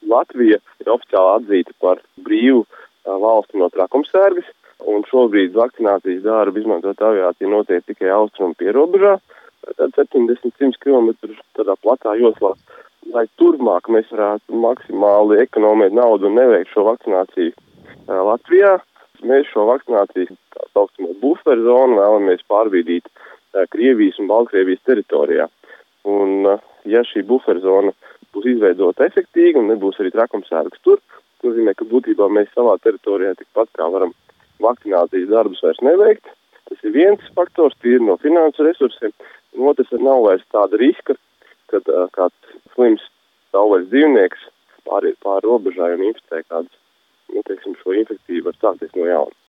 Latvija ir oficiāli atzīta par brīvu valsti no trakumsērgas, un šobrīd vakcinācijas darbu izmantot aviāciju notiek tikai austrumu pierobežā, tad 70-100 km tādā platā joslā. Lai turpmāk mēs varētu maksimāli ekonomēt naudu un neveikt šo vakcināciju Latvijā, mēs šo vakcināciju, tā saucamo buferzonu, vēlamies pārbīdīt Krievijas un Baltkrievijas teritorijā. Un, ja šī buferzona būs izveidota efektīgi un nebūs arī trakumsērgas tur, nozīmē, ka būtībā mēs savā teritorijā tikpat kā varam vakcinācijas darbus vairs neveikt. Tas ir viens faktors, tīri no finansu resursiem, un otrs nav vairs tāda riska, kad kāds slims savvaļas dzīvnieks pāriet pāri robežai un inficē kādas, šo infekciju var sākties no jauna.